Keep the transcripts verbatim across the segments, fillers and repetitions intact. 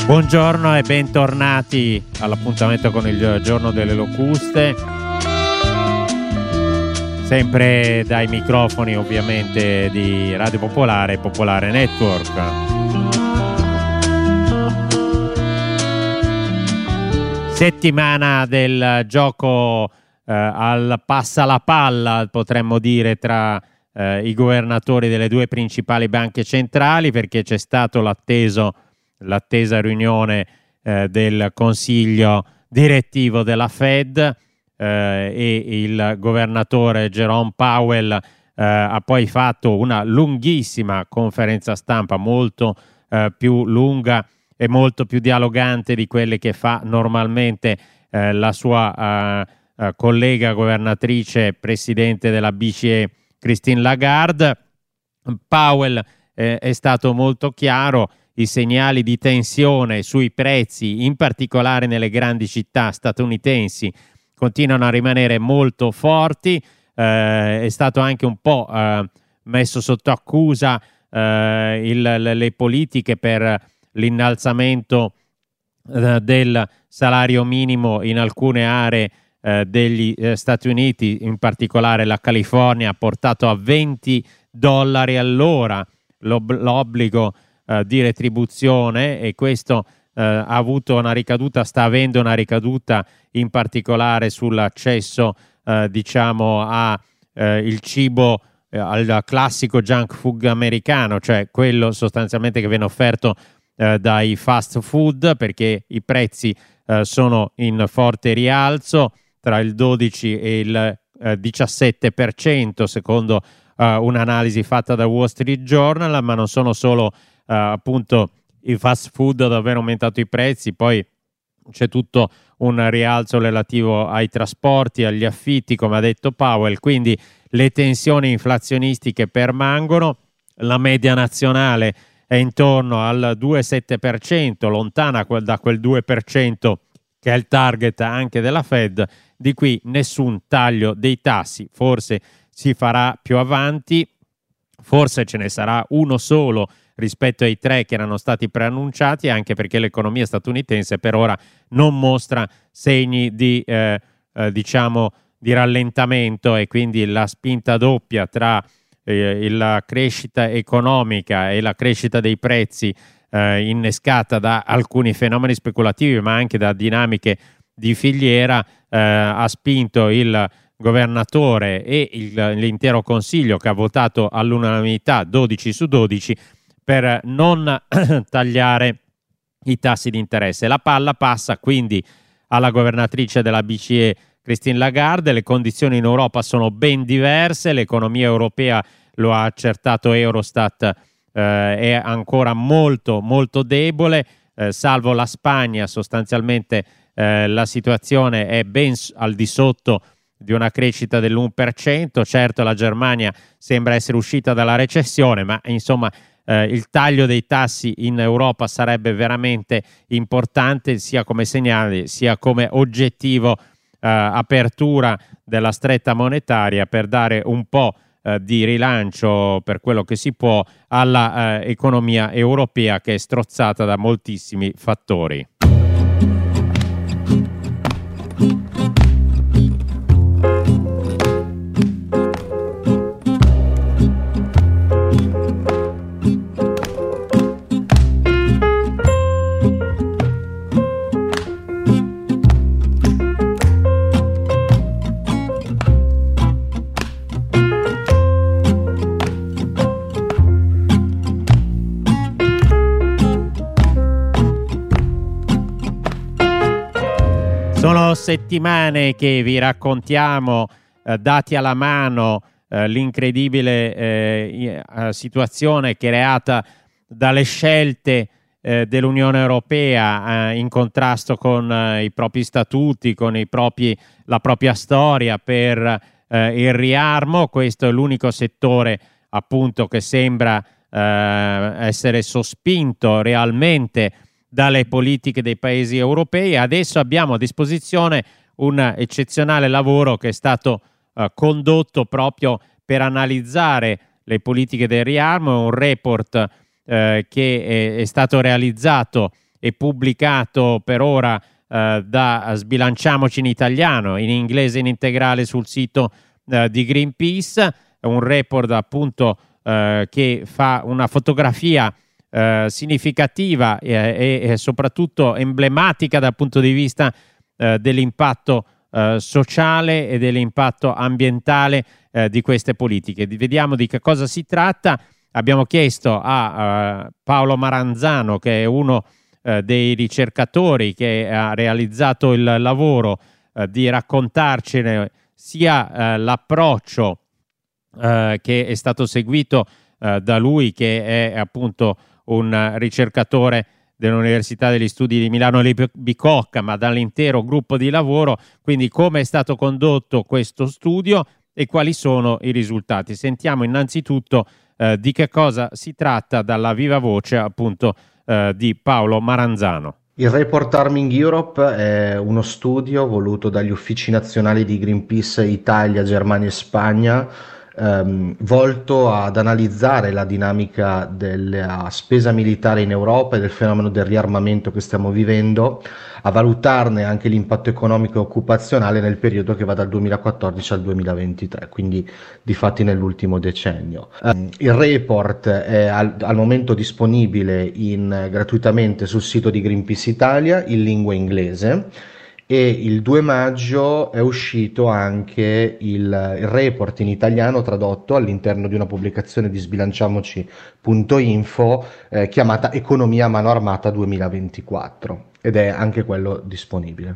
Buongiorno e bentornati all'appuntamento con il Giorno delle Locuste, sempre dai microfoni ovviamente di Radio Popolare e Popolare Network. Settimana del gioco eh, al passa la palla, potremmo dire, tra eh, i governatori delle due principali banche centrali, perché c'è stato l'atteso l'attesa riunione eh, del consiglio direttivo della Fed eh, e il governatore Jerome Powell eh, ha poi fatto una lunghissima conferenza stampa, molto eh, più lunga e molto più dialogante di quelle che fa normalmente eh, la sua eh, eh, collega governatrice presidente della B C E Christine Lagarde. Powell eh, è stato molto chiaro. I segnali di tensione sui prezzi, in particolare nelle grandi città statunitensi, continuano a rimanere molto forti. Eh, è stato anche un po' eh, messo sotto accusa eh, il, le politiche per l'innalzamento eh, del salario minimo in alcune aree eh, degli eh, Stati Uniti, in particolare la California, ha portato a venti dollari all'ora l'ob- l'obbligo di retribuzione, e questo eh, ha avuto una ricaduta, sta avendo una ricaduta in particolare sull'accesso eh, diciamo a eh, il cibo, eh, al classico junk food americano, cioè quello sostanzialmente che viene offerto eh, dai fast food, perché i prezzi eh, sono in forte rialzo, tra il dodici e il eh, diciassette per cento secondo eh, un'analisi fatta da Wall Street Journal. Ma non sono solo Uh, appunto i fast food ad aver aumentato i prezzi, poi c'è tutto un rialzo relativo ai trasporti, agli affitti, come ha detto Powell, quindi le tensioni inflazionistiche permangono. La media nazionale è intorno al due virgola sette per cento, lontana quel, da quel due per cento che è il target anche della Fed. Di qui nessun taglio dei tassi, forse si farà più avanti, forse ce ne sarà uno solo rispetto ai tre che erano stati preannunciati, anche perché l'economia statunitense per ora non mostra segni di eh, eh, diciamo di rallentamento, e quindi la spinta doppia tra eh, la crescita economica e la crescita dei prezzi eh, innescata da alcuni fenomeni speculativi ma anche da dinamiche di filiera eh, ha spinto il governatore e il, l'intero consiglio, che ha votato all'unanimità dodici su dodici per non tagliare i tassi di interesse. La palla passa quindi alla governatrice della B C E Christine Lagarde. Le condizioni in Europa sono ben diverse, l'economia europea, lo ha accertato Eurostat, eh, è ancora molto molto debole, eh, salvo la Spagna. Sostanzialmente eh, la situazione è ben al di sotto di una crescita dell'uno per cento. Certo, la Germania sembra essere uscita dalla recessione, ma insomma Eh, il taglio dei tassi in Europa sarebbe veramente importante, sia come segnale sia come oggettivo eh, apertura della stretta monetaria, per dare un po' eh, di rilancio, per quello che si può, alla eh, economia europea, che è strozzata da moltissimi fattori. Sono settimane che vi raccontiamo, eh, dati alla mano, eh, l'incredibile eh, situazione creata dalle scelte eh, dell'Unione Europea eh, in contrasto con eh, i propri statuti, con i propri, la propria storia per eh, il riarmo. Questo è l'unico settore appunto che sembra eh, essere sospinto realmente dalle politiche dei paesi europei. Adesso abbiamo a disposizione un eccezionale lavoro che è stato eh, condotto proprio per analizzare le politiche del riarmo, un report eh, che è, è stato realizzato e pubblicato per ora eh, da Sbilanciamoci in italiano, in inglese in integrale sul sito eh, di Greenpeace. È un report appunto eh, che fa una fotografia eh, significativa e, e, e soprattutto emblematica dal punto di vista eh, dell'impatto eh, sociale e dell'impatto ambientale eh, di queste politiche. Vediamo di che cosa si tratta. Abbiamo chiesto a uh, Paolo Maranzano, che è uno uh, dei ricercatori che ha realizzato il lavoro, uh, di raccontarcene sia uh, l'approccio uh, che è stato seguito uh, da lui, che è appunto un ricercatore dell'Università degli Studi di Milano Bicocca, ma dall'intero gruppo di lavoro, quindi come è stato condotto questo studio e quali sono i risultati. Sentiamo innanzitutto Eh, di che cosa si tratta dalla viva voce appunto eh, di Paolo Maranzano. Il report Arming Europe è uno studio voluto dagli uffici nazionali di Greenpeace Italia, Germania e Spagna, ehm, volto ad analizzare la dinamica della spesa militare in Europa e del fenomeno del riarmamento che stiamo vivendo, a valutarne anche l'impatto economico e occupazionale nel periodo che va dal duemilaquattordici al duemilaventitré, quindi di fatti nell'ultimo decennio. Um, il report è al, al momento disponibile in, gratuitamente sul sito di Greenpeace Italia in lingua inglese, e il due maggio è uscito anche il, il report in italiano tradotto all'interno di una pubblicazione di sbilanciamoci punto info eh, chiamata Economia a mano armata duemilaventiquattro, ed è anche quello disponibile.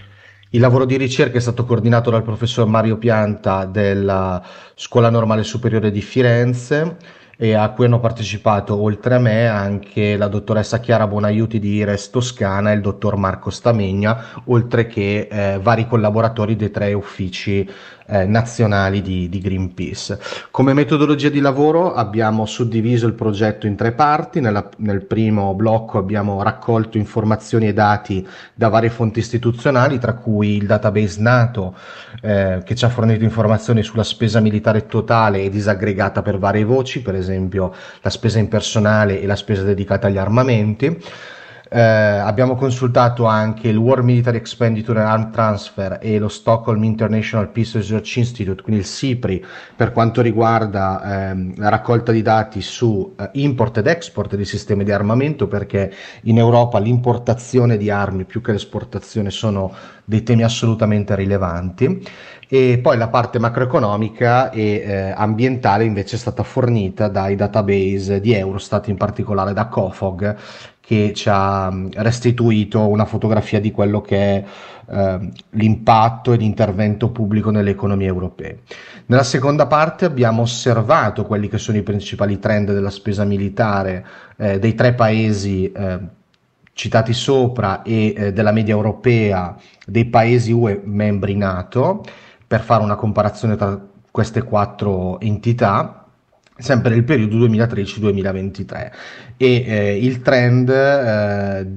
Il lavoro di ricerca è stato coordinato dal professor Mario Pianta della Scuola Normale Superiore di Firenze, e a cui hanno partecipato oltre a me anche la dottoressa Chiara Bonaiuti di IRES Toscana e il dottor Marco Stamegna, oltre che eh, vari collaboratori dei tre uffici eh, nazionali di, di Greenpeace. Come metodologia di lavoro abbiamo suddiviso il progetto in tre parti. Nella, nel primo blocco abbiamo raccolto informazioni e dati da varie fonti istituzionali, tra cui il database NATO eh, che ci ha fornito informazioni sulla spesa militare totale e disaggregata per varie voci, per esempio la spesa in personale e la spesa dedicata agli armamenti. Eh, abbiamo consultato anche il War Military Expenditure and Arm Transfer e lo Stockholm International Peace Research Institute, quindi il SIPRI, per quanto riguarda ehm, la raccolta di dati su eh, import ed export di sistemi di armamento, perché in Europa l'importazione di armi più che l'esportazione sono dei temi assolutamente rilevanti. E poi la parte macroeconomica e eh, ambientale invece è stata fornita dai database di Eurostat, in particolare da COFOG, che ci ha restituito una fotografia di quello che è eh, l'impatto e l'intervento pubblico nelle economie europee. Nella seconda parte abbiamo osservato quelli che sono i principali trend della spesa militare eh, dei tre paesi eh, citati sopra e eh, della media europea dei paesi U E membri NATO, per fare una comparazione tra queste quattro entità, sempre nel periodo duemilatredici duemilaventitré, e eh, il trend eh,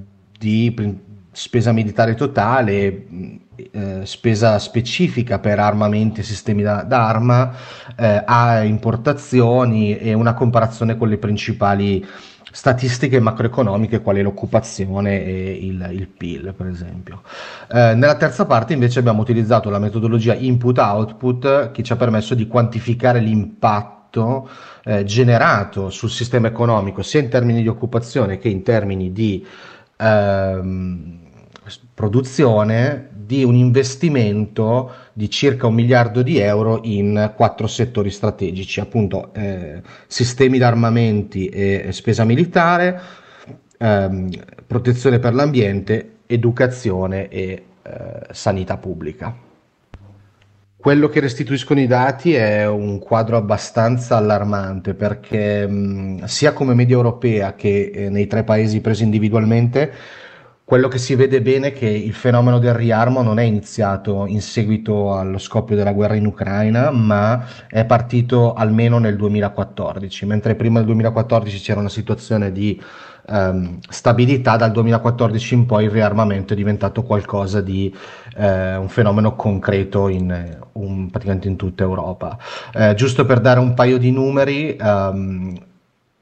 di spesa militare totale, eh, spesa specifica per armamenti e sistemi da, d'arma, eh, a importazioni, e una comparazione con le principali statistiche macroeconomiche quali l'occupazione e il, il P I L, per esempio. Eh, nella terza parte invece abbiamo utilizzato la metodologia input-output, che ci ha permesso di quantificare l'impatto eh, generato sul sistema economico, sia in termini di occupazione che in termini di ehm, produzione, di un investimento di circa un miliardo di euro in quattro settori strategici, appunto eh, sistemi d'armamenti e spesa militare, ehm, protezione per l'ambiente, educazione e eh, sanità pubblica. Quello che restituiscono i dati è un quadro abbastanza allarmante, perché mh, sia come media europea che eh, nei tre paesi presi individualmente, quello che si vede bene è che il fenomeno del riarmo non è iniziato in seguito allo scoppio della guerra in Ucraina, ma è partito almeno nel duemilaquattordici, mentre prima del duemilaquattordici c'era una situazione di ehm, stabilità. Dal duemilaquattordici in poi il riarmamento è diventato qualcosa di eh, un fenomeno concreto in, un, praticamente in tutta Europa. Eh, giusto per dare un paio di numeri, ehm,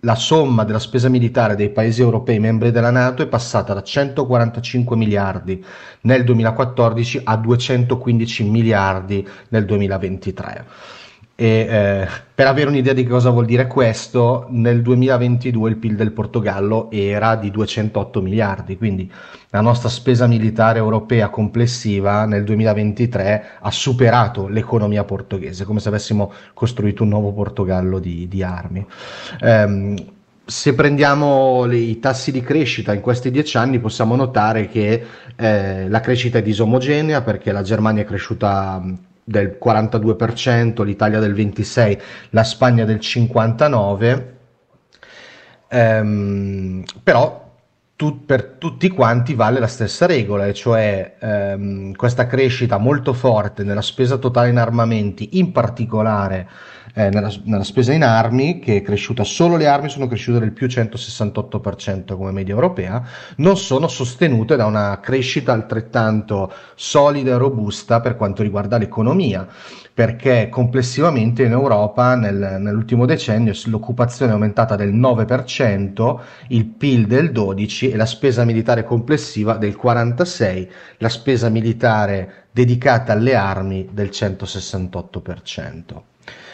la somma della spesa militare dei paesi europei membri della NATO è passata da centoquarantacinque miliardi nel duemilaquattordici a duecentoquindici miliardi nel duemilaventitré. E, eh, per avere un'idea di cosa vuol dire questo, nel duemilaventidue il P I L del Portogallo era di duecentotto miliardi, quindi la nostra spesa militare europea complessiva nel duemilaventitré ha superato l'economia portoghese, come se avessimo costruito un nuovo Portogallo di, di armi. Um, se prendiamo le, i tassi di crescita in questi dieci anni, possiamo notare che eh, la crescita è disomogenea, perché la Germania è cresciuta del quarantadue per cento, l'Italia del ventisei per cento, la Spagna del cinquantanove per cento, ehm, però tu, per tutti quanti vale la stessa regola, e cioè ehm, questa crescita molto forte nella spesa totale in armamenti, in particolare eh, nella, nella spesa in armi, che è cresciuta, solo le armi sono cresciute del più centosessantotto per cento come media europea, non sono sostenute da una crescita altrettanto solida e robusta per quanto riguarda l'economia, perché complessivamente in Europa nel, nell'ultimo decennio l'occupazione è aumentata del nove per cento, il P I L del dodici per cento e la spesa militare complessiva del quarantasei per cento, la spesa militare dedicata alle armi del centosessantotto per cento.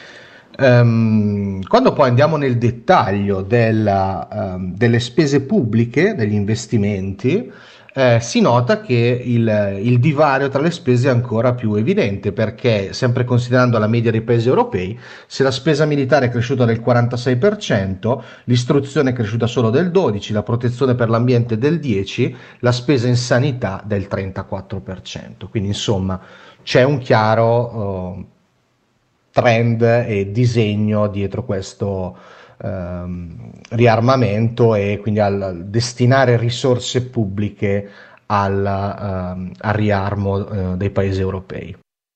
Um, quando poi andiamo nel dettaglio della, um, delle spese pubbliche, degli investimenti, eh, si nota che il, il divario tra le spese è ancora più evidente, perché, sempre considerando la media dei paesi europei, se la spesa militare è cresciuta del quarantasei per cento, l'istruzione è cresciuta solo del dodici per cento, la protezione per l'ambiente del dieci per cento, la spesa in sanità del trentaquattro per cento. Quindi insomma c'è un chiaro uh, trend e disegno dietro questo ehm, riarmamento, e quindi al, al destinare risorse pubbliche al, ehm, al riarmo eh, dei paesi europei.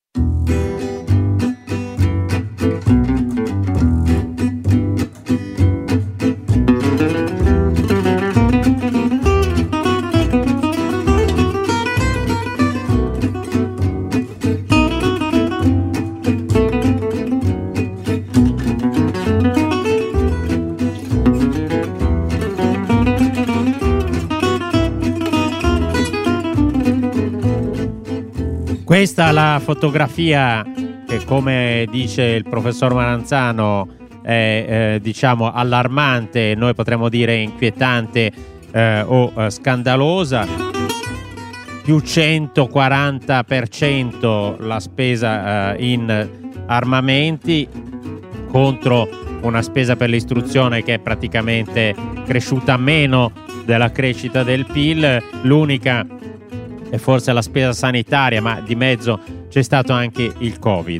Questa è la fotografia che, come dice il professor Maranzano, è eh, diciamo allarmante, noi potremmo dire inquietante eh, o eh, scandalosa. Più centoquaranta per cento la spesa eh, in armamenti, contro una spesa per l'istruzione che è praticamente cresciuta meno della crescita del P I L. L'unica e forse la spesa sanitaria, ma di mezzo c'è stato anche il Covid.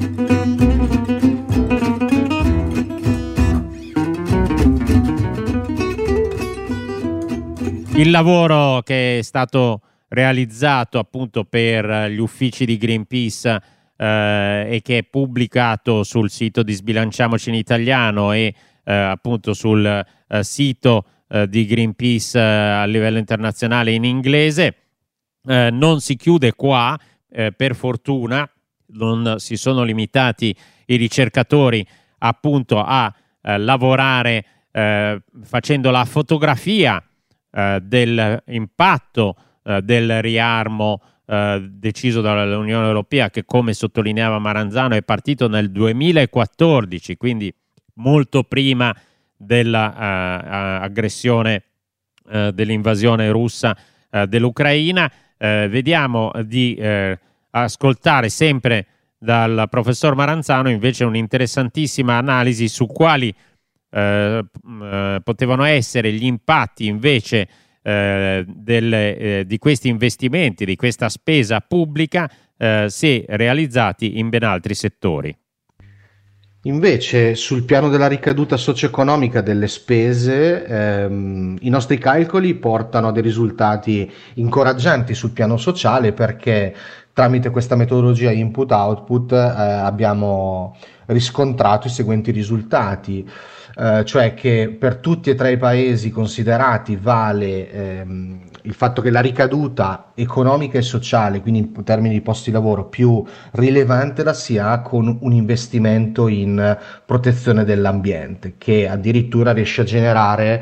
Il lavoro che è stato realizzato appunto per gli uffici di Greenpeace eh, e che è pubblicato sul sito di Sbilanciamoci in italiano e eh, appunto sul eh, sito eh, di Greenpeace eh, a livello internazionale in inglese, Eh, non si chiude qua, eh, per fortuna non si sono limitati i ricercatori appunto a eh, lavorare eh, facendo la fotografia eh, dell'impatto eh, del riarmo eh, deciso dall'Unione Europea, che, come sottolineava Maranzano, è partito nel duemilaquattordici, quindi molto prima dell'aggressione eh, eh, dell'invasione russa eh, dell'Ucraina. Eh, vediamo di eh, ascoltare sempre dal professor Maranzano invece un'interessantissima analisi su quali eh, eh, potevano essere gli impatti invece eh, delle, eh, di questi investimenti, di questa spesa pubblica eh, se realizzati in ben altri settori. Invece, sul piano della ricaduta socio-economica delle spese, ehm, i nostri calcoli portano a dei risultati incoraggianti sul piano sociale, perché tramite questa metodologia input-output eh, abbiamo riscontrato i seguenti risultati, eh, cioè che per tutti e tre i paesi considerati vale ehm, il fatto che la ricaduta economica e sociale, quindi in termini di posti di lavoro, più rilevante la si ha con un investimento in protezione dell'ambiente, che addirittura riesce a generare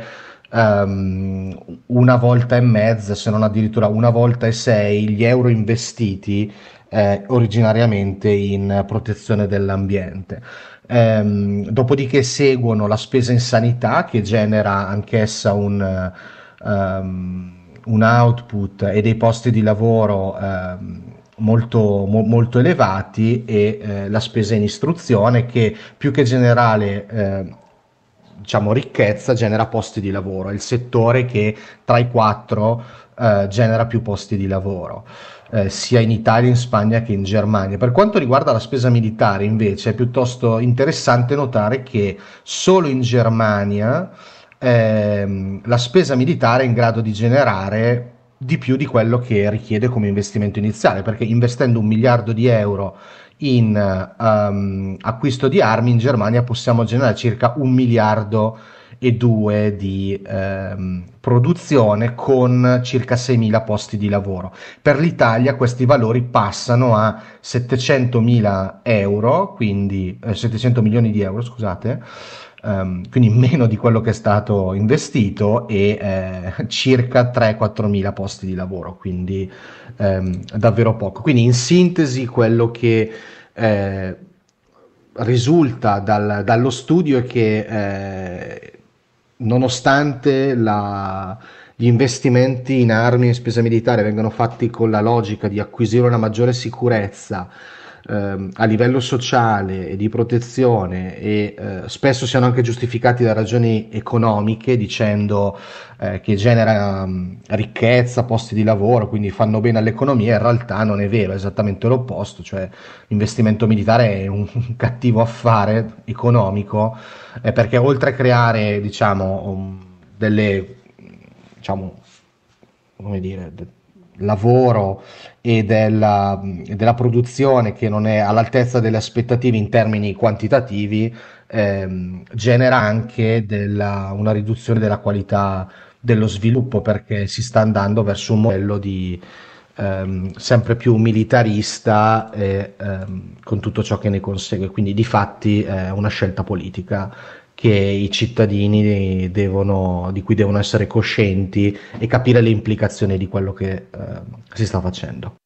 um, una volta e mezza, se non addirittura una volta e sei, gli euro investiti eh, originariamente in protezione dell'ambiente. Ehm, dopodiché seguono la spesa in sanità, che genera anch'essa un, um, un output e dei posti di lavoro um, molto, mo- molto elevati, e eh, la spesa in istruzione, che più che generale eh, diciamo ricchezza, genera posti di lavoro. È il settore che tra i quattro eh, genera più posti di lavoro, eh, sia in Italia, in Spagna che in Germania. Per quanto riguarda la spesa militare, invece, è piuttosto interessante notare che solo in Germania ehm, la spesa militare è in grado di generare di più di quello che richiede come investimento iniziale, perché investendo un miliardo di euro in um, acquisto di armi, in Germania possiamo generare circa un miliardo e due di ehm, produzione, con circa seimila posti di lavoro. Per l'Italia questi valori passano a settecentomila euro, quindi eh, settecento milioni di euro, scusate, um, quindi meno di quello che è stato investito, e eh, circa tre quattro mila posti di lavoro, quindi ehm, davvero poco. Quindi in sintesi quello che eh, risulta dal, dallo studio è che eh, nonostante la, gli investimenti in armi e spesa militare vengano fatti con la logica di acquisire una maggiore sicurezza ehm, a livello sociale e di protezione, e eh, spesso siano anche giustificati da ragioni economiche, dicendo eh, che genera um, ricchezza, posti di lavoro, quindi fanno bene all'economia, in realtà non è vero, è esattamente l'opposto, cioè l'investimento militare è un, un cattivo affare economico, eh, perché oltre a creare, diciamo, um, delle, diciamo, come dire, de- lavoro e della, della produzione che non è all'altezza delle aspettative in termini quantitativi, ehm, genera anche della, una riduzione della qualità dello sviluppo, perché si sta andando verso un modello di ehm, sempre più militarista, e ehm, con tutto ciò che ne consegue, quindi di fatti è una scelta politica che i cittadini devono, di cui devono essere coscienti e capire le implicazioni di quello che eh, si sta facendo.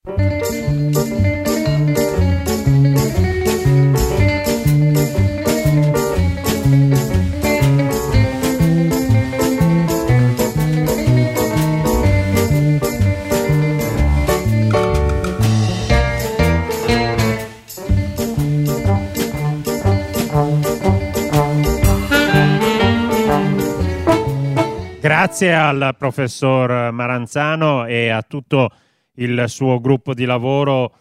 Grazie al professor Maranzano e a tutto il suo gruppo di lavoro,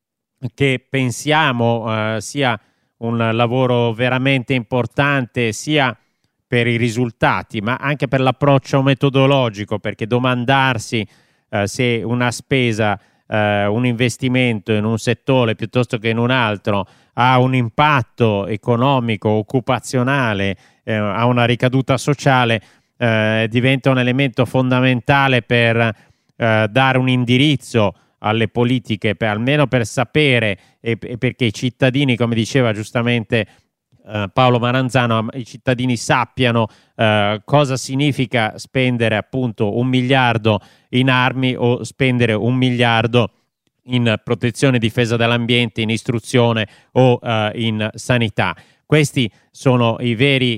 che pensiamo eh, sia un lavoro veramente importante sia per i risultati, ma anche per l'approccio metodologico, perché domandarsi eh, se una spesa, eh, un investimento in un settore piuttosto che in un altro ha un impatto economico, occupazionale, eh, ha una ricaduta sociale, Eh, diventa un elemento fondamentale per eh, dare un indirizzo alle politiche, per, almeno per sapere, e, e perché i cittadini, come diceva giustamente eh, Paolo Maranzano, i cittadini sappiano eh, cosa significa spendere appunto un miliardo in armi o spendere un miliardo in protezione e difesa dell'ambiente, in istruzione o eh, in sanità. Questi sono i veri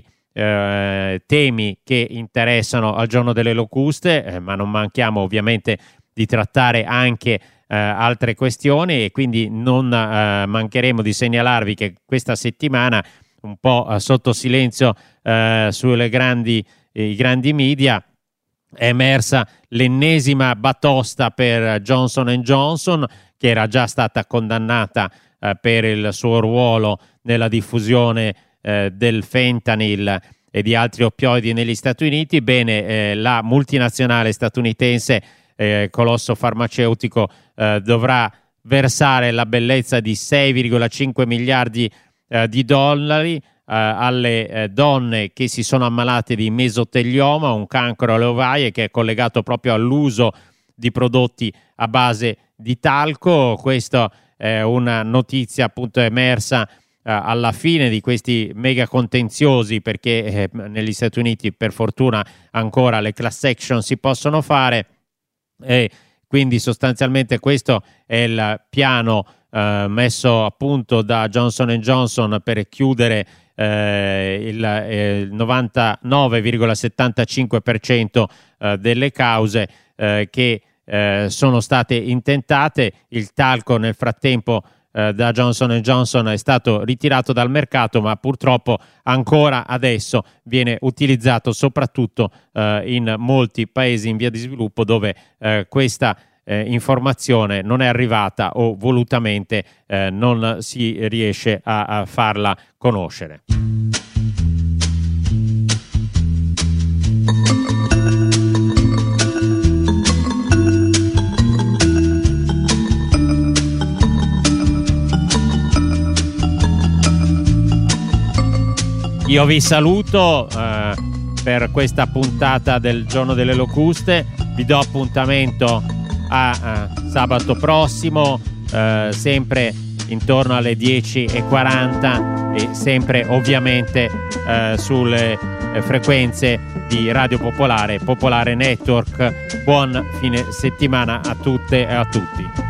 Eh, temi che interessano al Giorno delle Locuste, eh, ma non manchiamo ovviamente di trattare anche eh, altre questioni, e quindi non eh, mancheremo di segnalarvi che questa settimana, un po' eh, sotto silenzio eh, sulle grandi, i grandi media, è emersa l'ennesima batosta per Johnson and Johnson, che era già stata condannata eh, per il suo ruolo nella diffusione Eh, del fentanyl e di altri oppioidi negli Stati Uniti. Bene, eh, la multinazionale statunitense, eh, colosso farmaceutico, eh, dovrà versare la bellezza di sei virgola cinque miliardi eh, di dollari eh, alle eh, donne che si sono ammalate di mesotelioma, un cancro alle ovaie che è collegato proprio all'uso di prodotti a base di talco. Questa è una notizia appunto emersa eh, alla fine di questi mega contenziosi, perché eh, negli Stati Uniti per fortuna ancora le class action si possono fare, e quindi sostanzialmente questo è il piano eh, messo a punto da Johnson and Johnson per chiudere eh, il, eh, il novantanove virgola settantacinque per cento eh, delle cause eh, che eh, sono state intentate. Il talco nel frattempo eh, da Johnson and Johnson è stato ritirato dal mercato, ma purtroppo ancora adesso viene utilizzato soprattutto eh, in molti paesi in via di sviluppo, dove eh, questa eh, informazione non è arrivata o volutamente eh, non si riesce a, a farla conoscere. Io vi saluto eh, per questa puntata del Giorno delle Locuste, vi do appuntamento a, a sabato prossimo, eh, sempre intorno alle dieci e quaranta e sempre ovviamente eh, sulle eh, frequenze di Radio Popolare, Popolare Network. Buon fine settimana a tutte e a tutti.